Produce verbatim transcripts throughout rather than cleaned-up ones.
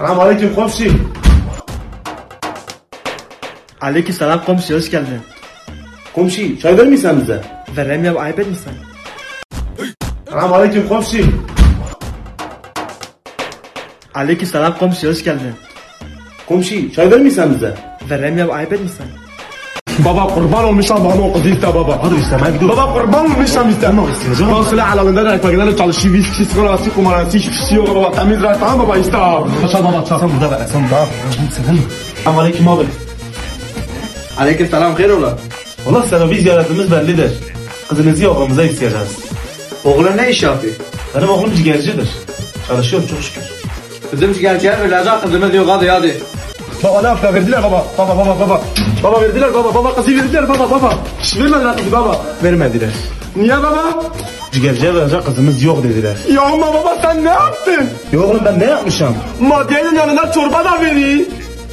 Selamünaleyküm komşu. Aleykümselam komşu, hoş geldin. Komşu çay verir misin bize? Verem ya, ayıp etmişsin. Selamünaleyküm komşu. Aleykümselam komşu, hoş geldin. Komşu çay verir misin bize? Verem ya, ayıp etmişsin. Baba kurban olmuşam bana o kızı iste baba. Hadi istemeye gidiyor. Baba kurban olmuşam iste. Ne isteyeceğim? Ben silah alanında da ekmeklerle çalışıyor. Viski, sigarası, kumarası, hiçbir şey yok baba. Temiz rahat tamam baba iste. Çal baba çal. Sen burada ver. Sen daha. Sen Selamünaleyküm abi. Aleykümselam, hayrola? Valla sebebi ziyaretimiz bellidir. Kızınızı oğlumuza isteyeceğiz. Oğlun ne iş yapıyor? Benim oğlum ciğercidir. Çalışıyor çok şükür. Kızım geleceğe ölecek, kızımız yok, hadi hadi. Baba ne yaptı verdiler baba. Baba baba baba. Baba verdiler baba. Baba kızı verdiler baba baba. Şş vermediler kızı baba. Vermediler. Niye baba? Ciğerciye verecek kızımız yok dediler. Ya ama baba sen ne yaptın? Ya oğlum ben ne yapmışım? Maddenin yanına çorba da veriyor.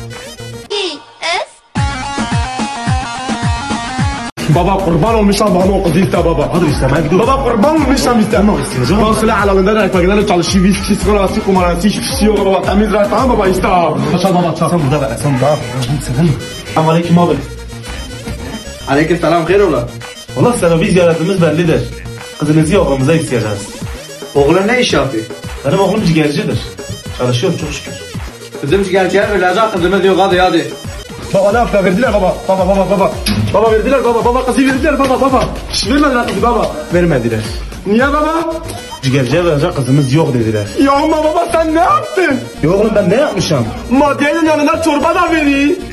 Baba kurban olmuşam bana o kızı iste baba. Hadi istemeye gidiyor. Baba kurban olmuşam iste. Ne isteyeceğim? Ben silah alanında da ekmeklerle çalışıyor. Viski, sigarası, kumarası, hiçbir şey yok baba. Temiz rahat tamam baba iste. Çal baba çal. Sen burada ver. Sen daha. Sen Selamünaleyküm abi. Aleykümselam, hayrola? Valla sebebi ziyaretimiz bellidir. Kızınızı oğlumuza isteyeceğiz. Oğlun ne iş yapıyor? Benim oğlum ciğercidir. Çalışıyor çok şükür. Kızım geleceğe ölecek, kızımız yok, hadi hadi. Baba ne yaptı verdiler baba. Baba baba baba. Baba verdiler baba. Baba kızı verdiler baba baba. Şş vermediler kızı baba. Vermediler. Niye baba? Ciğerciye verecek kızımız yok dediler. Ya ama baba sen ne yaptın? Ya oğlum ben ne yapmışım? Maddenin yanına çorba da veriyor.